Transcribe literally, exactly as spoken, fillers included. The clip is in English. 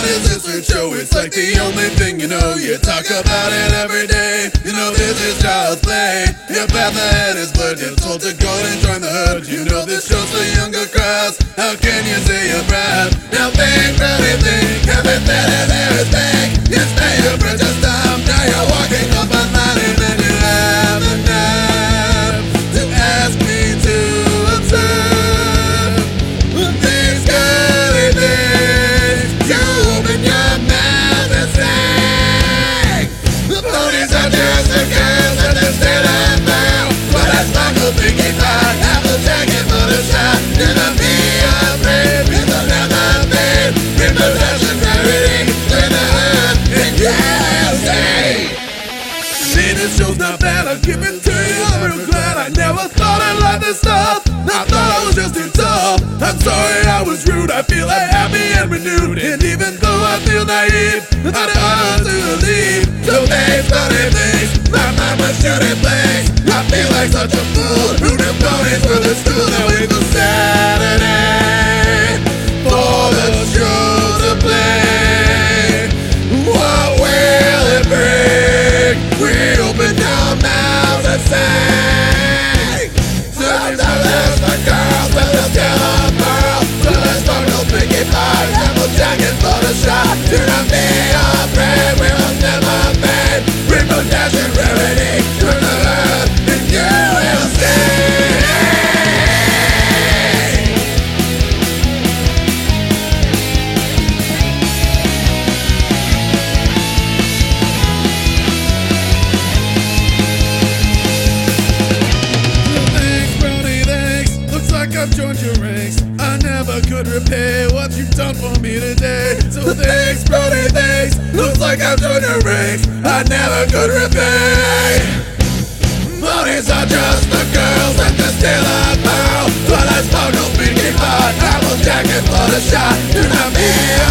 on his insert show. It's like the only thing you know. You talk about it every day. You know this is child's play. Your path ahead is blurred. You're told to go and join the herd. You know this show's for younger crowds. How can you say you're proud? Now think, really think. Everything in there is big. You stay your bridge of time. Now you're walking up a line and then you have the nerve to ask me to observe these girly things. You open your mouth and say the ponies are just the girls that just still have now. But I sparkle thinking about apple jacket for the shot. You're not be afraid. People never made reproduction rarity. Turn the herd and yeah, say see, this show's not bad, I'll give it to you. I'm real glad I never thought I'd like this stuff. I thought I was just too tough. I'm sorry I was rude, I feel like happy and renewed. And even though I feel naive, I don't to leave. So thanks, funny things, my mind was shooting blanks. I feel like such a fool, rooting ponies for the school. That wait till Saturday for the show to play. What will it bring? We open our mouths and say searching for less for girls with the still a pearl. So let's talk no picky pies, apple jacket for the shot. Do not be afraid, we will never fade. Reproduction rarity, turn the herd and you will see. I've joined your ranks. I never could repay what you've done for me today. So thanks, Brody, thanks. Looks like I've joined your ranks. I never could repay. Ponies are just the girls that can steal a pearl. But I sparkle speaking pot, apple jacket for the shot. Do not be